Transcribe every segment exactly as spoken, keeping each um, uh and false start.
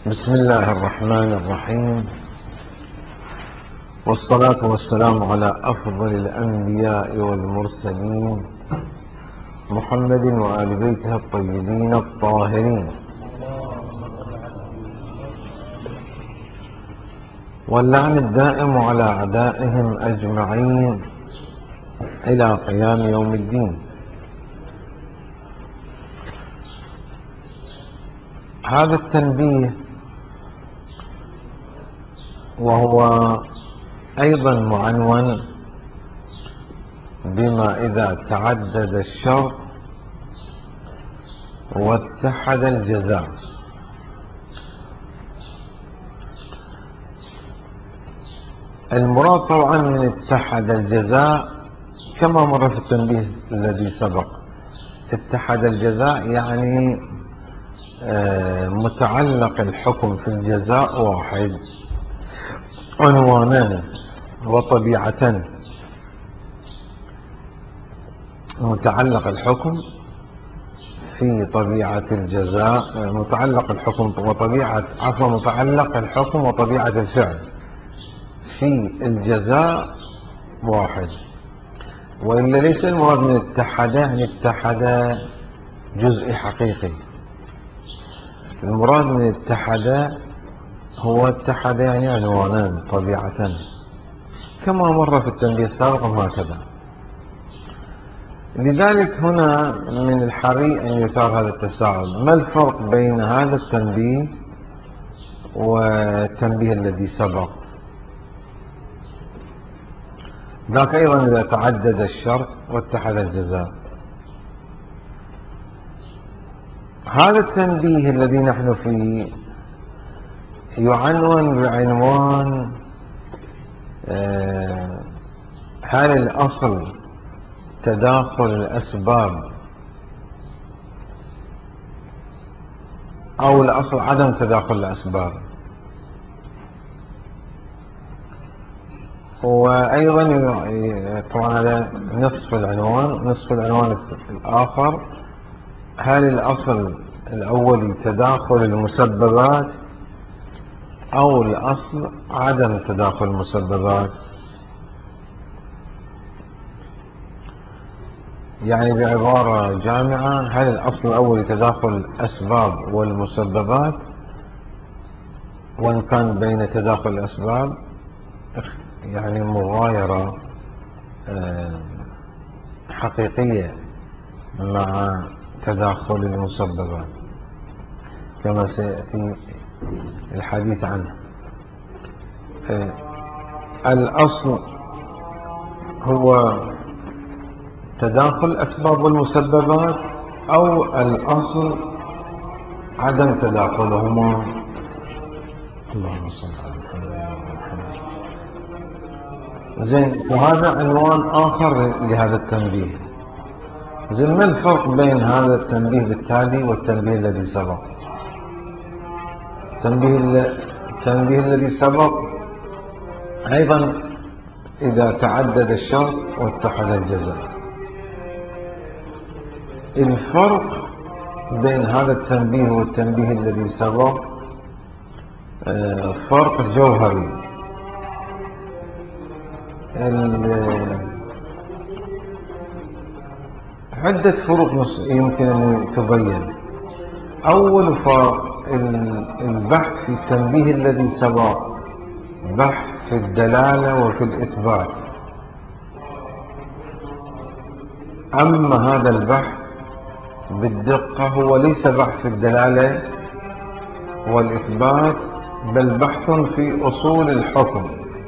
بسم الله الرحمن الرحيم، والصلاة والسلام على أفضل الأنبياء والمرسلين محمد وآل بيته الطيبين الطاهرين، واللعن الدائم على أعدائهم أجمعين إلى قيام يوم الدين. هذا التنبيه وهو أيضا معنون بما إذا تعدد الشر واتحد الجزاء. المراد طبعا من اتحد الجزاء كما مر في التنبيه الذي سبق، اتحد الجزاء يعني متعلق الحكم في الجزاء واحد، عنوانا وطبيعة. متعلق الحكم في طبيعة الجزاء، متعلق الحكم وطبيعة عفوا متعلق الحكم وطبيعة الفعل في الجزاء واحد، وإلا ليس المراد من اتحد يعني اتحد جزء حقيقي. المراد من اتحد هو اتحد يعني عنوانان طبيعة كما مر في التنبيه السابق وهكذا. لذلك هنا من الحري أن يثار هذا التساؤل: ما الفرق بين هذا التنبيه والتنبيه الذي سبق؟ ذاك أيضا إذا تعدد الشر واتحد الجزاء. هذا التنبيه الذي نحن فيه يعنون بعنوان هل الأصل تداخل الأسباب أو الأصل عدم تداخل الأسباب؟ وأيضا طبعا هذا نصف العنوان. نصف العنوان الآخر: هل الأصل الأولي تداخل المسببات أو الأصل عدم تداخل المسببات؟ يعني بعبارة جامعة: هل الأصل الأولي تداخل الأسباب والمسببات، وإن كان بين تداخل الأسباب يعني مغايرة حقيقية مع تداخل المسببات كما سيأتي الحديث عنه. الأصل هو تداخل الأسباب والمسببات أو الأصل عدم تداخلهما؟ اللهم صل على محمد. زين، فهذا عنوان آخر لهذا التنبيه. زين، ما الفرق بين هذا التنبيه بالتالي والتنبيه الذي سبق؟ التنبيه التنبيه الذي سبق أيضا إذا تعدد الشر واتحد الجزاء. الفرق بين هذا التنبيه والتنبيه الذي سبق فرق جوهري. عدة فروق يمكن أن تبين. أول فرق: البحث في التنبيه الذي سبق بحث في الدلالة وفي الإثبات، أما هذا البحث بالدقة هو ليس بحث في الدلالة والإثبات، بل بحث في أصول الحكم،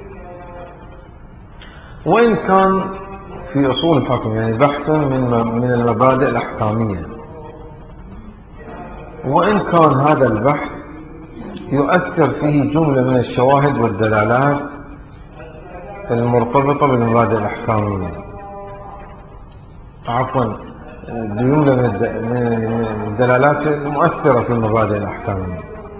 وإن كان في أصول الحكم يعني بحث من من المبادئ الأحكامية، وإن كان هذا البحث يؤثر فيه جملة من الشواهد والدلالات المرتبطة بالمبادئ الأحكامية، عفوا جملة من الدلالات المؤثرة في المبادئ الأحكامية.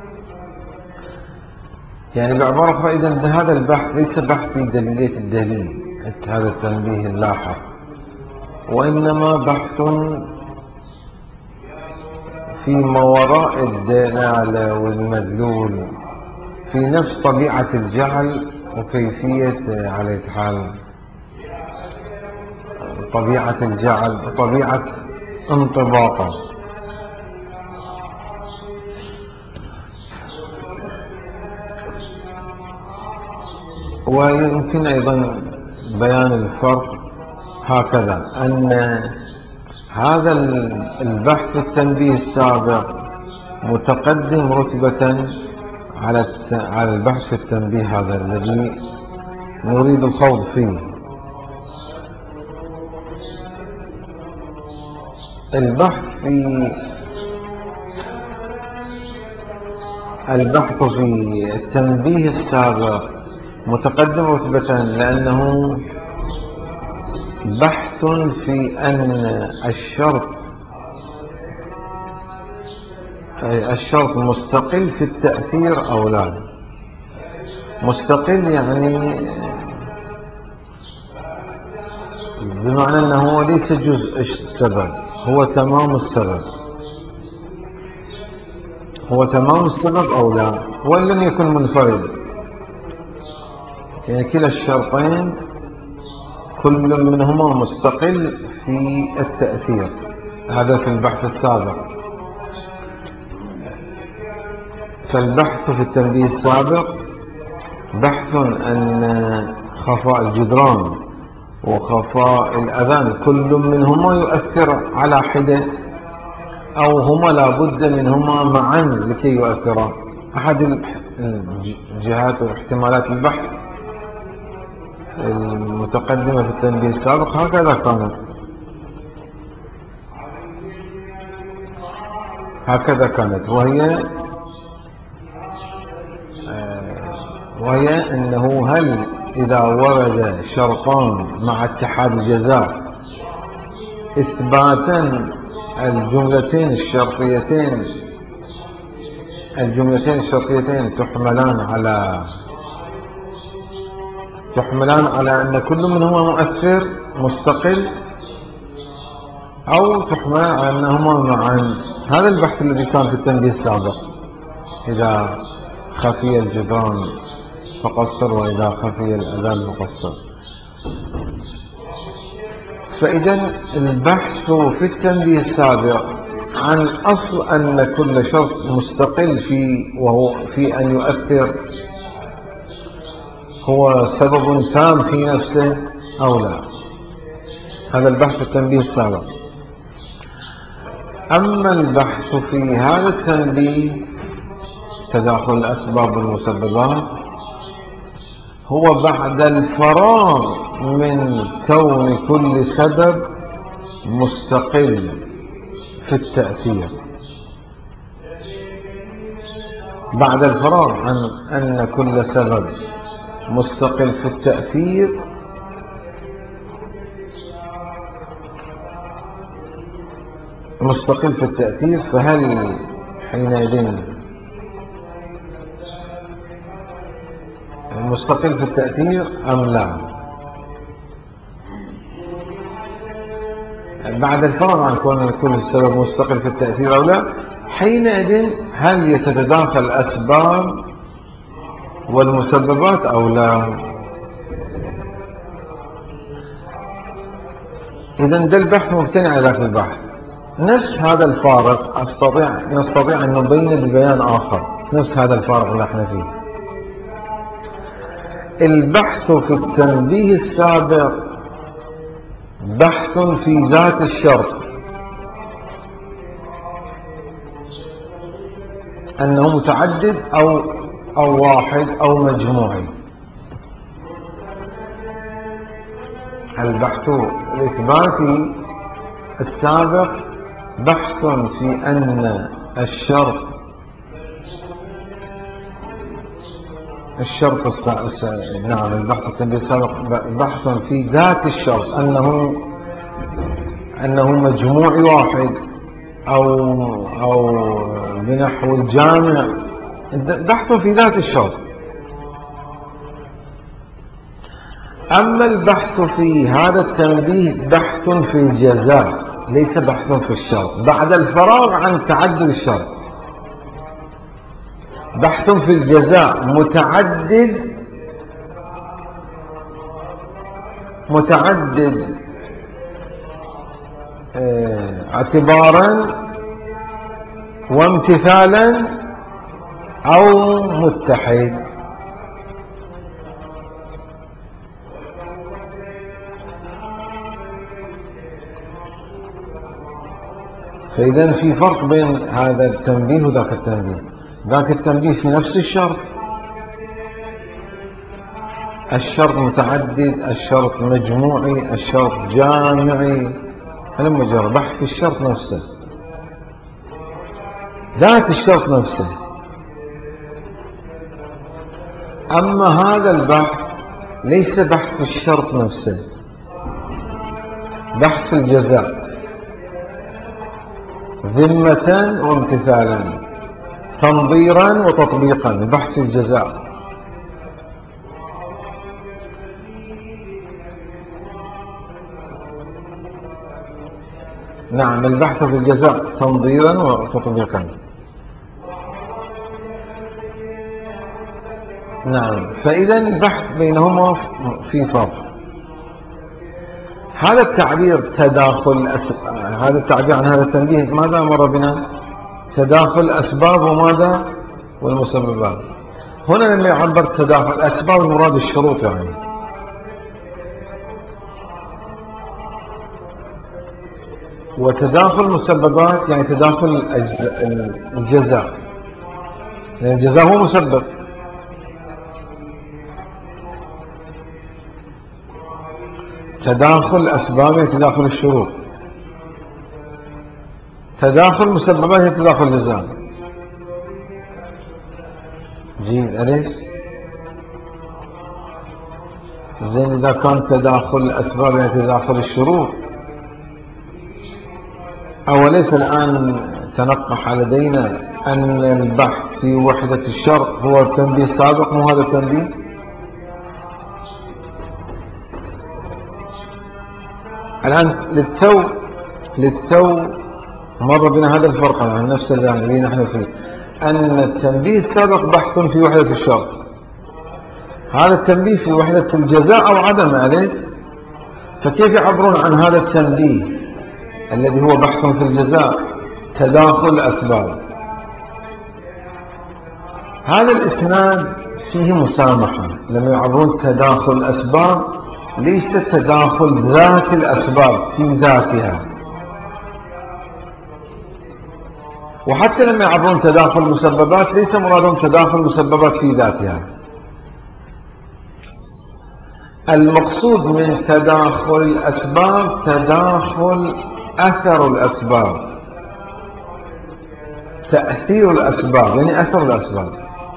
يعني بعبارة أخرى، إذا هذا البحث ليس بحث في دليلية الدليل هذا التنبيه اللاحق، وإنما بحث في ما وراء الدلالة والمدلول، في نفس طبيعة الجعل وكيفية على حال طبيعة الجعل وطبيعة انطباقه. ويمكن أيضا بيان الفرق هكذا، أن هذا البحث التنبيه السابق متقدم رتبة على على البحث في التنبيه هذا الذي نريد الخوض فيه. البحث في البحث في التنبيه السابق متقدم رتبة لأنه بحث في أن الشرط الشرط مستقل في التأثير أو لا. مستقل يعني بمعنى أنه ليس جزء السبب، هو تمام السبب، هو تمام السبب أو لا، وإن لم يكن منفرد. يعني كلا الشرطين كل منهما مستقل في التأثير. هذا في البحث السابق. فالبحث في التنبيه السابق بحث أن خفاء الجدران وخفاء الأذان كل منهما يؤثر على حدة، أو هما لابد منهما معا لكي يؤثرا. أحد الجهات واحتمالات البحث المتقدمة في التنبيه السابق هكذا كانت هكذا كانت وهي وهي أنه هل إذا ورد شرطان مع اتحاد الجزاء إثباتا الجملتين الشرطيتين الجملتين الشرطيتين تحملان على تحملان على أن كل منهما مؤثر مستقل، أو تحملان على أنهما معا. هذا البحث الذي كان في التنبيه السابق. إذا خفي الجدران فقصر، وإذا خفي الأذان فقصر. فإذا البحث في التنبيه السابق عن أصل أن كل شرط مستقل في وهو في أن يؤثر هو سبب تام في نفسه أو لا. هذا البحث في التنبيه السابق. أما البحث في هذا التنبيه تداخل الأسباب والمسببات هو بعد الفراغ من كون كل سبب مستقل في التأثير، بعد الفراغ عن أن كل سبب مستقل في التأثير مستقل في التأثير فهل حينئذ مستقل في التأثير أم لا؟ بعد الفرق عن كون كل سبب مستقل في التأثير أو لا، حينئذ هل يتتداخل الأسباب والمسببات أو لا؟ إذن ده البحث مبتني على ذاك البحث. نفس هذا الفارق أستطيع نستطيع أن نبين ببيان آخر نفس هذا الفارق اللي احنا فيه. البحث في التنبيه السابق بحث في ذات الشرط، أنه متعدد أو أو واحد أو مجموعي. البحث الإثباتي السابق بحث في أن الشرط الشرط الس... الس... نعم البحث التنبيه السابق بحث في ذات الشرط، أنه أنه مجموعي واحد أو أو بنحو الجامع، بحث في ذات الشرط. أما البحث في هذا التنبيه بحث في الجزاء، ليس بحث في الشرط بعد الفراغ عن تعدد الشرط. بحث في الجزاء متعدد متعدد اه اعتبارا وامتثالا أو متحد. فإذا في فرق بين هذا التنبيه وذاك التنبيه. ذاك التنبيه في نفس الشرط، الشرط متعدد، الشرط مجموعي، الشرط جامعي، أنا مجرد بحث في الشرط نفسه، ذات الشرط نفسه. أما هذا البحث ليس بحث في الشرط نفسه، بحث في الجزاء ذمة وامتثالا، تنظيرا وتطبيقا، بحث في الجزاء. نعم، البحث في الجزاء تنظيرا وتطبيقا. نعم، فإذا البحث بينهما في فرق. هذا التعبير تداخل أسباب، هذا التعبير عن هذا التنبيه ماذا مر بنا؟ تداخل الأسباب وماذا؟ والمسببات. هنا لما يعبر تداخل الأسباب المراد الشروط يعني، وتداخل المسببات يعني تداخل الجزاء، يعني الجزاء هو مسبب. تداخل الأسباب يعني تداخل الشروط، تداخل المسببات يعني تداخل الجزاء. جيد، أليس؟ زين، إذا كان تداخل الأسباب يعني تداخل الشروط، أوليس الآن تنقح لدينا أن البحث في وحدة الشرط هو التنبيه السابق، مو هذا التنبيه؟ الآن للتو للتو مر بنا هذا الفرق عن نفس اللي نحن فيه، أن التنبيه السابق بحث في وحدة الشرط، هذا التنبيه في وحدة الجزاء أو عدم، أليس؟ فكيف يعبرون عن هذا التنبيه الذي هو بحث في الجزاء تداخل الأسباب؟ هذا الإسناد فيه مسامحة لما يعبرون تداخل الأسباب، ليس تداخل ذات الأسباب في ذاتها. وحتى لما يعبرون تداخل المسببات ليس مرادهم تداخل المسببات في ذاتها. المقصود من تداخل الأسباب تداخل أثر الأسباب، تأثير الأسباب يعني أثر الأسباب.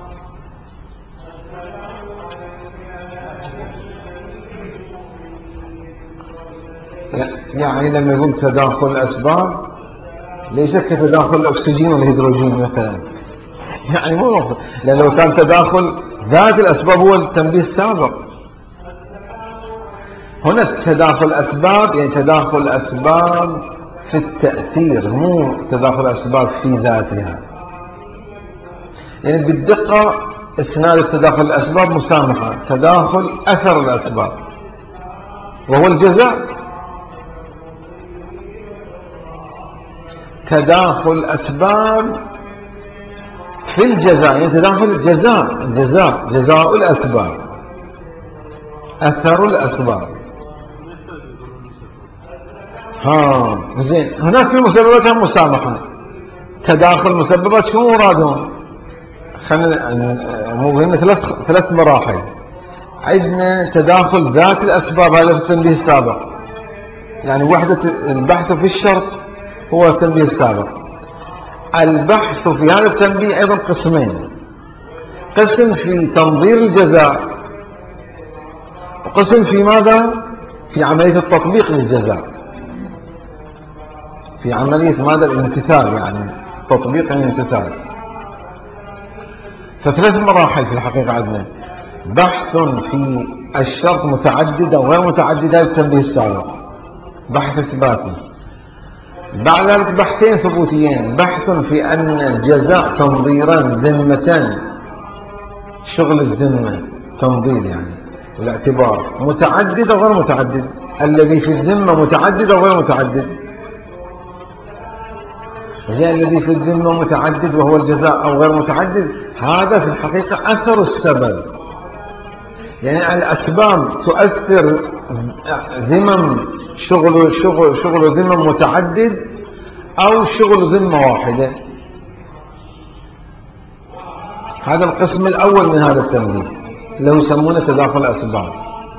يعني لما يقول تداخل الأسباب ليس كتداخل الأكسجين والهيدروجين مثلا، يعني مو مقصود، لأن لو كان تداخل ذات الأسباب هو التنبيه السابق. هنا تداخل الأسباب يعني تداخل الأسباب في التأثير، مو تداخل الأسباب في ذاتها. يعني بالدقة إسناد التداخل الأسباب مسامحة، تداخل أثر الأسباب وهو الجزاء. تداخل الأسباب في الجزاء يعني تداخل الجزاء، الجزاء جزاء الأسباب، أثر الأسباب. ها زين، هناك في مسبباتها مسامحة. تداخل المسببات شو مرادهم؟ خلينا مو هنا ثلاث ثلاث مراحل. عندنا تداخل ذات الأسباب، هذا في التنبيه السابق، يعني وحدة البحث في الشرط هو التنبيه السابق. البحث في هذا التنبيه أيضا قسمين، قسم في تنظير الجزاء، وقسم في ماذا؟ في عملية التطبيق للجزاء، في عملية ماذا؟ الامتثال، يعني تطبيق يعني امتثال. فثلاث مراحل في الحقيقة عندنا: بحث في الشرط متعددة وغير متعددة التنبيه السابق، بحث إثباتي. بعد ذلك بحثين ثبوتيين: بحث في أن الجزاء تنظيران ذمتان، شغل الذمة تنظير يعني والاعتبار متعدد أو غير متعدد، الذي في الذمة متعدد أو غير متعدد. زي الذي في الذمة متعدد وهو الجزاء أو غير متعدد، هذا في الحقيقة أثر السبب، يعني الأسباب تؤثر ذمم شغل شغل شغل ذمم متعدد أو شغل ذمة واحدة. هذا القسم الأول من هذا التنبيه اللي يسمونه تداخل الأسباب.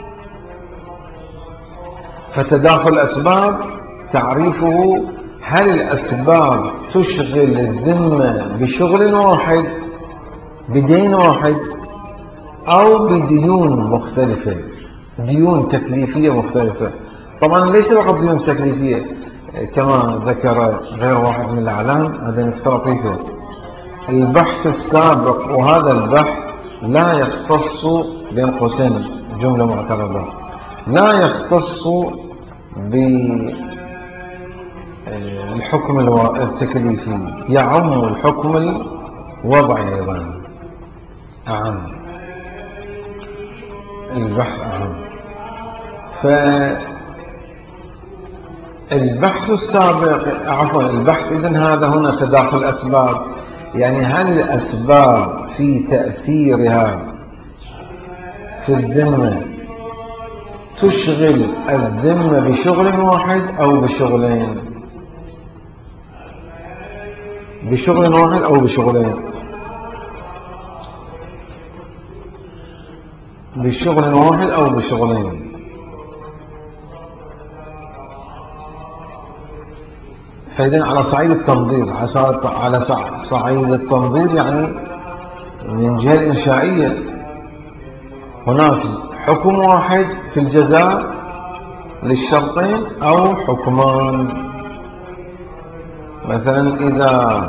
فتداخل الأسباب تعريفه: هل الأسباب تشغل الذمة بشغل واحد بدين واحد أو بديون مختلفة، ديون تكليفية مختلفة. طبعا ليس فقط ديون تكليفية كما ذكر غير واحد من الأعلام، هذا نقطة لطيفة. البحث السابق وهذا البحث لا يختص بين قوسين جملة معترضة، لا يختص بالحكم التكليفي، يعم الحكم الوضعي أيضا، أعم البحث أعم. فالبحث السابق عفوا البحث إذن هذا هنا تداخل أسباب، يعني هل الأسباب في تأثيرها في الذمة تشغل الذمة بشغل واحد أو بشغلين، بشغل واحد أو بشغلين، بشغل واحد أو بشغلين. فإذن على صعيد التنظير، على صعيد التنظير يعني من جهة الإنشائية هناك حكم واحد في الجزاء للشرطين أو حكمان. مثلا إذا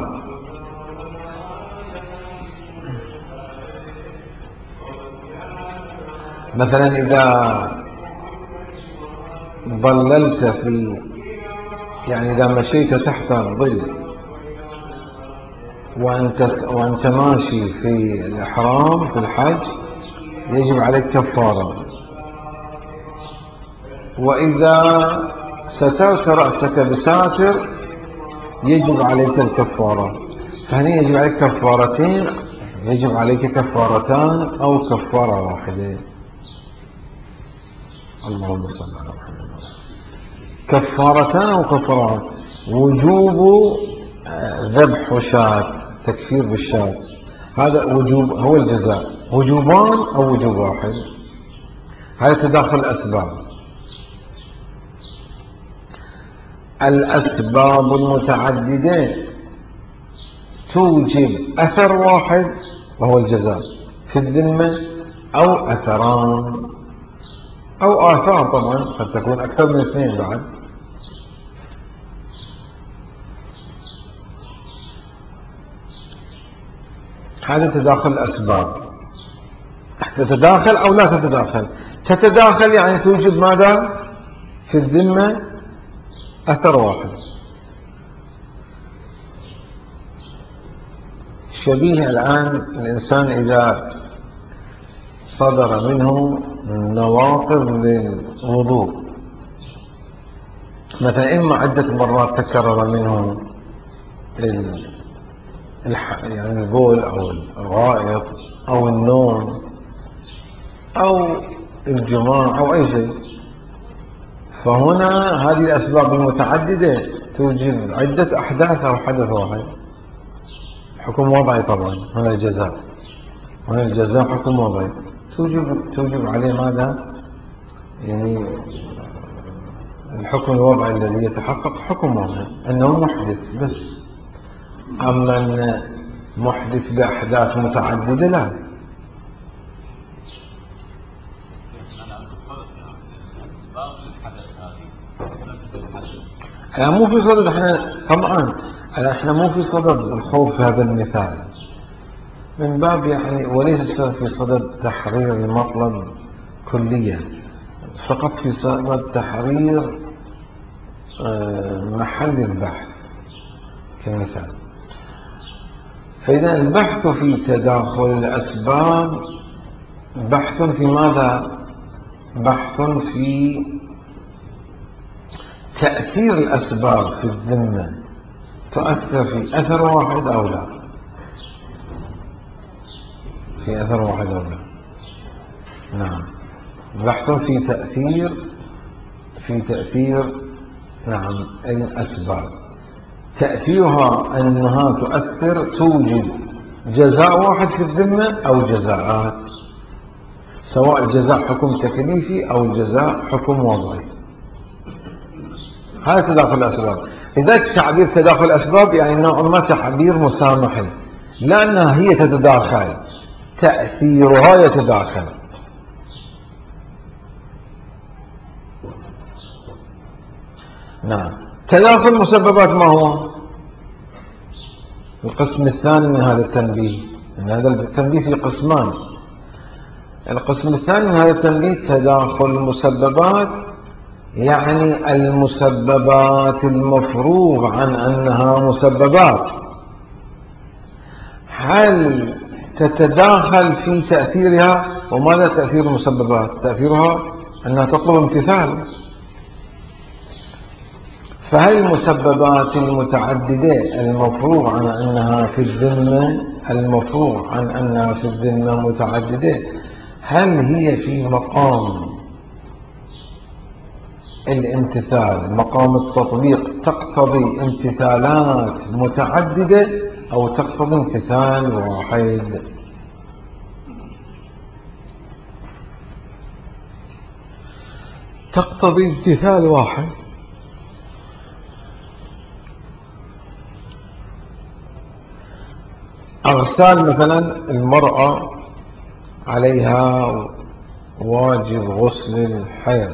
مثلا إذا ظللت في، يعني إذا مشيت تحت الظل وأنت وأنت ماشي في الإحرام في الحج يجب عليك كفارة، وإذا سترت رأسك بساتر يجب عليك الكفارة. فهنا يجب عليك كفارتين، يجب عليك كفارتان أو كفارة واحدة. اللهم صل على محمد. كفارتان أو كفارات: وجوب ذبح شاة، تكفير بالشاة، هذا وجوب هو الجزاء، وجوبان أو وجوب واحد. هذا تداخل الأسباب. الأسباب المتعددة توجب أثر واحد وهو الجزاء في الذمة، أو أثران أو آثار، طبعا قد تكون أكثر من اثنين بعد. هذا تداخل الأسباب. تتداخل أو لا تتداخل؟ تتداخل يعني توجد ماذا في الذمة؟ أثر واحد. شبيه الآن الإنسان إذا صدر منه نواقض للوضوء، مثلا إما عدة مرات تكرر منه يعني البول أو الغائط أو النوم أو الجماع أو أي شيء، فهنا هذه الأسباب المتعددة توجب عدة أحداث أو حدث واحد. حكم وضعي طبعا، هنا الجزاء، هنا الجزاء حكم وضعي توجب توجب عليه ماذا؟ يعني الحكم الوضعي الذي يتحقق حكم وضعي أنه محدث بس، أما أن محدث بأحداث متعددة لا. احنا مو في صدد احنا طبعا احنا مو في صدد الخوض في هذا المثال من باب يعني، وليس في صدد تحرير المطلب كليا، فقط في صدد تحرير محل البحث كمثال. فإذا البحث في تداخل الأسباب بحث في ماذا؟ بحث في تأثير الأسباب في الذمة، تؤثر في أثر واحد أو لا، في أثر واحد أو لا. نعم، بحث في تأثير في تأثير نعم الأسباب، تأثيرها أنها تؤثر، توجد جزاء واحد في الذمة أو جزاءات، سواء الجزاء حكم تكليفي أو الجزاء حكم وضعي. هذا تداخل الأسباب. لذلك تعبير تداخل الأسباب يعني نوع ما تعبير مسامحي، لأنها هي تتداخل، تأثيرها يتداخل. نعم. تداخل مسببات ما هو؟ القسم الثاني من هذا التنبيه، من هذا التنبيه في قسمان. القسم الثاني من هذا التنبيه تداخل المسببات، يعني المسببات المفروغ عن أنها مسببات، هل تتداخل في تأثيرها؟ وماذا تأثير المسببات؟ تأثيرها أنها تطلب امتثال. فهل المسببات المتعددة المفروغ عن أنها في الذمة، المفروغ عن أنها في الذمة متعددة، هل هي في مقام الامتثال، مقام التطبيق، تقتضي امتثالات متعددة أو تقتضي امتثال واحد؟ تقتضي امتثال واحد. أغسال مثلا، المرأة عليها واجب غسل الحيض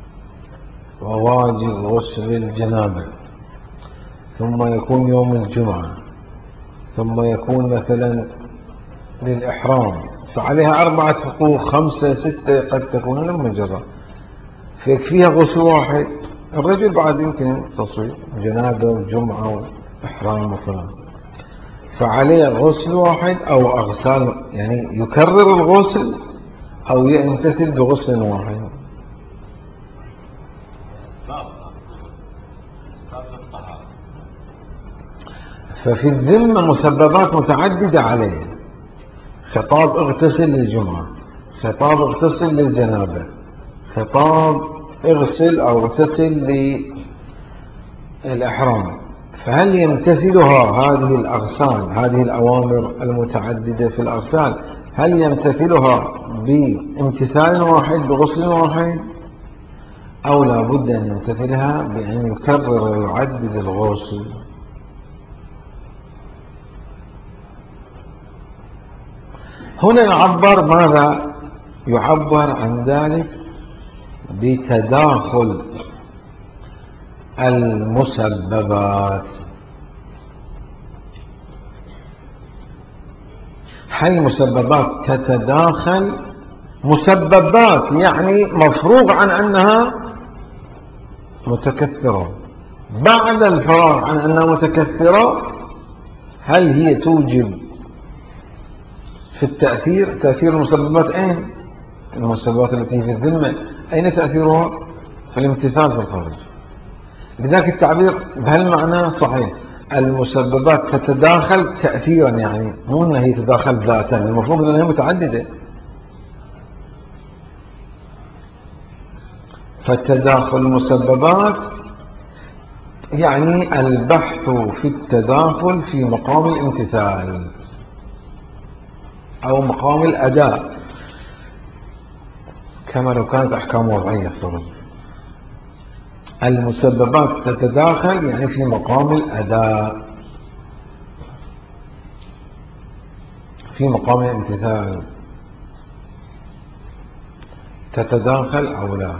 وواجب غسل الجنابة، ثم يكون يوم الجمعة، ثم يكون مثلا للإحرام، فعليها أربعة حقوق، خمسة ستة قد تكون لما جرى، فيكفيها غسل واحد. الرجل بعد يمكن تصوير جنابة وجمعة وإحرام وفلان، فعليه غسل واحد أو أغسال، يعني يكرر الغسل أو يمتثل بغسل واحد. ففي الذمة مسببات متعددة عليه، خطاب اغتسل للجمعة، خطاب اغتسل للجنابة، خطاب اغسل أو اغتسل للإحرام. فهل يمتثلها هذه الأغسال، هذه الأوامر المتعددة في الأغسال، هل يمتثلها بامتثال واحد بغسل واحد، أو لا بد أن يمتثلها بأن يكرر ويعدد الغسل؟ هنا يعبر ماذا؟ يعبر عن ذلك بتداخل المسببات. هل المسببات تتداخل؟ مسببات يعني مفروغ عن أنها متكثرة، بعد الفراغ عن أنها متكثرة هل هي توجب في التأثير؟ تأثير المسببات أين؟ المسببات التي في الذمة أين تأثيرها؟ في الامتثال في الخارج. لذلك التعبير بهالمعنى صحيح، المسببات تتداخل تأثيرا، يعني مو أنها هي تتداخل ذاتا، المفروض أنها متعددة. فالتداخل المسببات يعني البحث في التداخل في مقام الامتثال أو مقام الأداء، كما لو كانت أحكام وضعية افترض. المسببات تتداخل يعني في مقام الأداء، في مقام الامتثال تتداخل أو لا.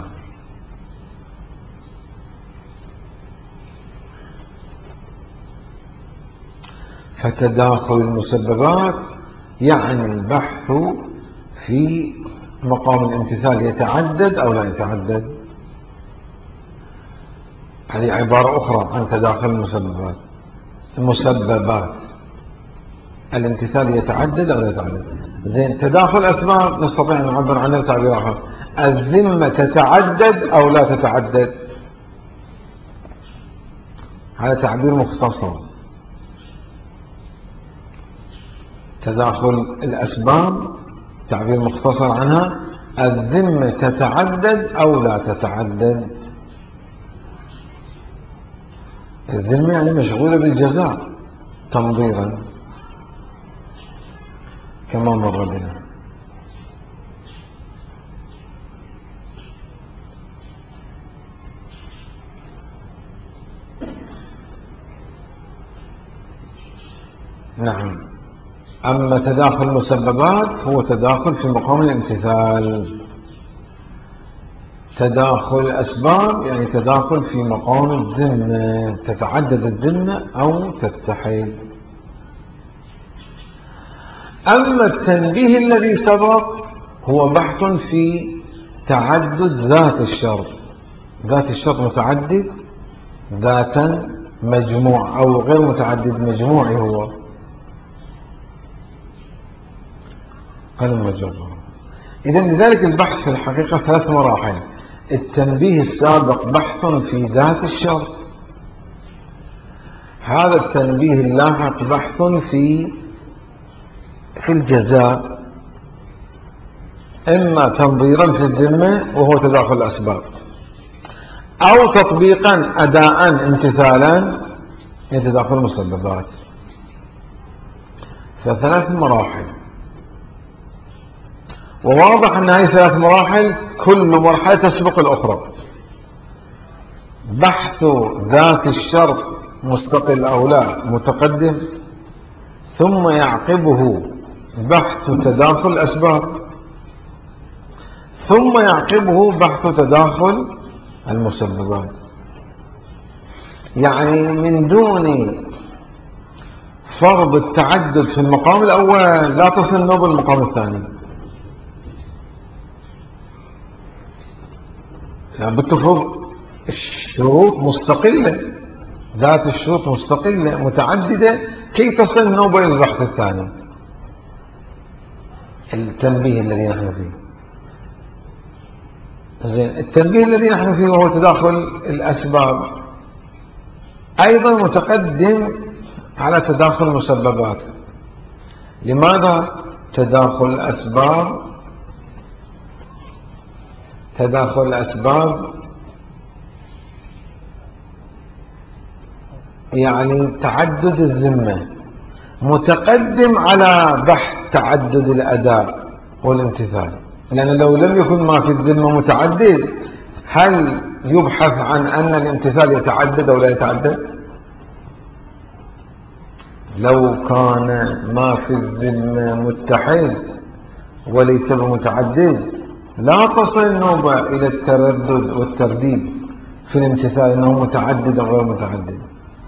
فتداخل المسببات يعني البحث في مقام الامتثال، يتعدد أو لا يتعدد. هذه عبارة أخرى عن تداخل المسببات. المسببات الامتثال يتعدد أو لا يتعدد؟ زين، تداخل أسباب نستطيع أن نعبر عنه بتعبير آخر، الذمة تتعدد أو لا تتعدد؟ هذا تعبير مختصر. تداخل الأسباب تعبير مختصر عنها، الذمة تتعدد أو لا تتعدد؟ الذمة يعني مشغولة بالجزاء تنظيرا كما مر بنا. نعم. أما تداخل المسببات هو تداخل في مقام الامتثال. تداخل الأسباب يعني تداخل في مقام الذمة، تتعدد الذمة أو تتحد. أما التنبيه الذي سبق هو بحث في تعدد ذات الشرط. ذات الشرط متعدد ذاتا مجموع أو غير متعدد مجموعي هو المجرد. إذن لذلك البحث في الحقيقة ثلاث مراحل. التنبيه السابق بحث في ذات الشرط، هذا التنبيه اللاحق بحث في في الجزاء، إما تنظيرا في الذمة وهو تداخل الأسباب، أو تطبيقا أداء امتثالا يتداخل المسببات. فثلاث مراحل، وواضح أن هذه ثلاث مراحل كل مرحلة تسبق الأخرى. بحث ذات الشرط مستقل أو لا متقدم، ثم يعقبه بحث تداخل الأسباب، ثم يعقبه بحث تداخل المسببات. يعني من دون فرض التعدد في المقام الأول لا تصل نوب المقام الثاني. يعني بالتفرض الشروط مستقلة، ذات الشروط مستقلة متعددة كي تصل نوب إلى البحث الثاني. التنبيه الذي نحن فيه زين، التنبيه الذي نحن فيه وهو تداخل الأسباب أيضا متقدم على تداخل المسببات. لماذا تداخل الأسباب؟ تداخل الأسباب يعني تعدد الذمة متقدم على بحث تعدد الأداء والامتثال، لأن لو لم يكن ما في الذمة متعدد هل يبحث عن أن الامتثال يتعدد أو لا يتعدد؟ لو كان ما في الذمة متحد وليس بمتعدد لا تصل النوبة إلى التردد والترديد في الامتثال أنه متعدد أو غير متعدد.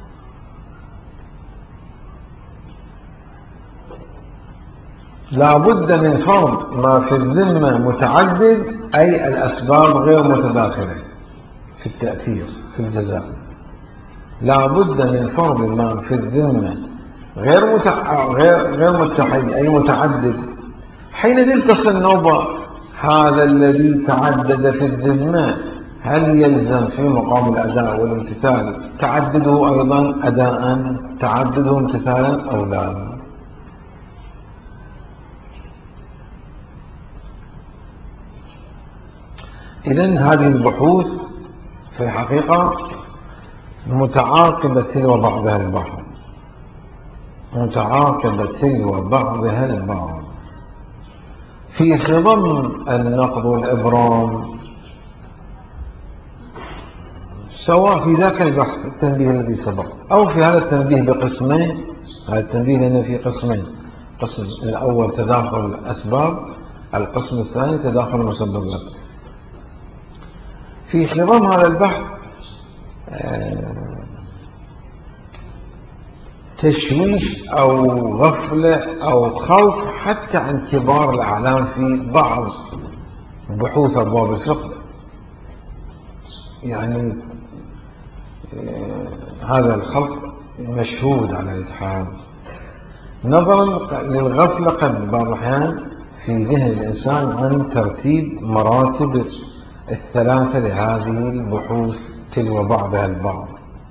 لا بد من فرض ما في الذمة متعدد، أي الأسباب غير متداخلة في التأثير في الجزاء. لا بد من فرض ما في الذمة غير متع... غير غير متحد أي متعدد. حينئذ تصل نوبة هذا الذي تعدد في الذمة هل يلزم في مقام الأداء والامتثال تعدده أيضا أداء تعدده امتثالا أو لا؟ إذن هذه البحوث في الحقيقة متعاقبة تلو بعضها البعض، متعاقبة تلو بعضها البعض في خضم النقض والإبرام، سواء في ذاك البحث التنبيه الذي سبق أو في هذا التنبيه بقسمين. هذا التنبيه لنا في قسمين، القسم الأول تداخل الأسباب، القسم الثاني تداخل المسببات. في خضم هذا البحث تشويش أو غفلة أو خوف حتى عن كبار الأعلام في بعض بحوث أبواب الفقه. يعني هذا الخلق مشهود على إتحاد. نظرا للغفلة قد بعض الأحيان في ذهن الإنسان عن ترتيب مراتب الثلاثة لهذه البحوث تلو بعضها البعض.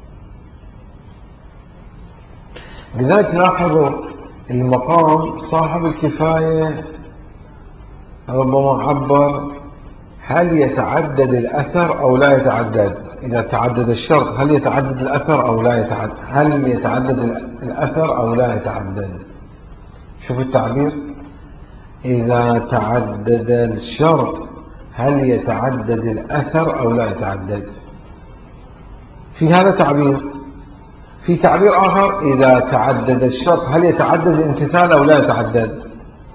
لذلك لاحظوا المقام صاحب الكفاية ربما عبر هل يتعدد الأثر أو لا يتعدد. إذا تعدد الشرط هل يتعدد الأثر أو لا يتعدد، هل يتعدد الأثر أو لا يتعدد. شوف التعبير، إذا تعدد الشرط هل يتعدد الأثر أو لا يتعدد. في هذا تعبير. في تعبير آخر، إذا تعدد الشرط هل يتعدد الامتثال أو لا يتعدد.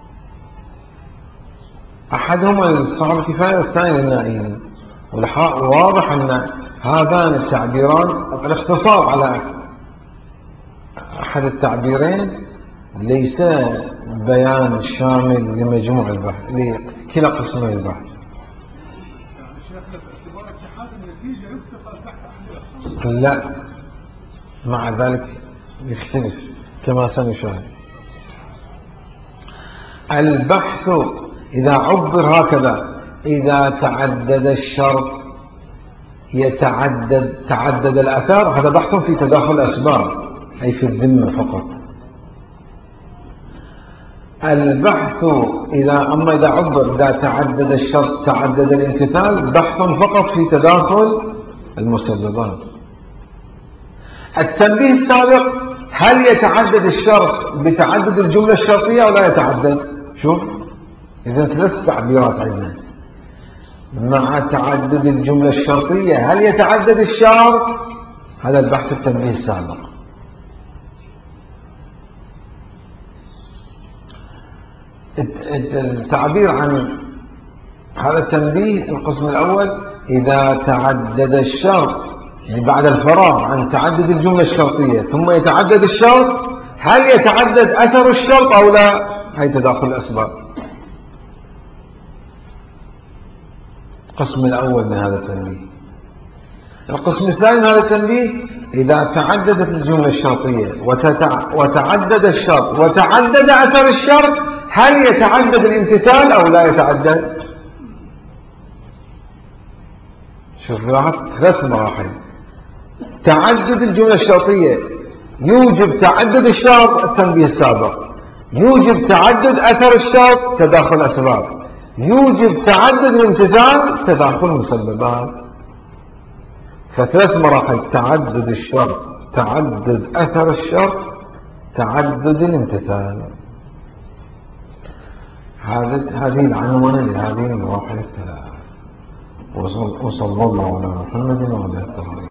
أحدهما صاحب الكفاية والثاني للنائين. واضح أن هذان التعبيران الاختصار على أحد التعبيرين ليس بيان شامل لمجموع البحث لكلا قسمي البحث. لا، مع ذلك يختلف كما سنشاهد. البحث إذا عبر هكذا، إذا تعدد الشرط يتعدد تعدد الأثار، هذا بحث في تداخل الأسباب أي في الذمة فقط. البحث إذا أما إذا عبر إذا تعدد الشرط تعدد الامتثال، بحث فقط في تداخل المسببات. التنبيه السابق هل يتعدد الشرط بتعدد الجملة الشرطية أو لا يتعدد. شوف، إذا ثلاث تعبيرات عندنا مع تعدد الجملة الشرطية هل يتعدد الشرط. هذا البحث التنبيه السابق. التعبير عن هذا التنبيه القسم الأول، إذا تعدد الشرط يعني بعد الفراغ عن تعدد الجملة الشرطية ثم يتعدد الشرط هل يتعدد أثر الشرط أو لا. هي تداخل الأسباب. القسم الأول من هذا التنبيه. القسم الثاني من هذا التنبيه، إذا تعددت الجملة الشرطية وتتع... وتعدد الشرط وتعدد أثر الشرط هل يتعدد الامتثال أو لا يتعدد. شوف لاحظت ثلاث مراحل. تعدد الجملة الشرطية يوجب تعدد الشرط التنبيه السابق، يوجب تعدد أثر الشرط تداخل الأسباب، يوجب تعدد الامتثال تداخل المسببات. فثلاث مراحل: تعدد الشرط، تعدد أثر الشرط، تعدد الامتثال. هذه العنوانة لهذه المراحل الثلاث. وصلى الله على محمد وعلى آله.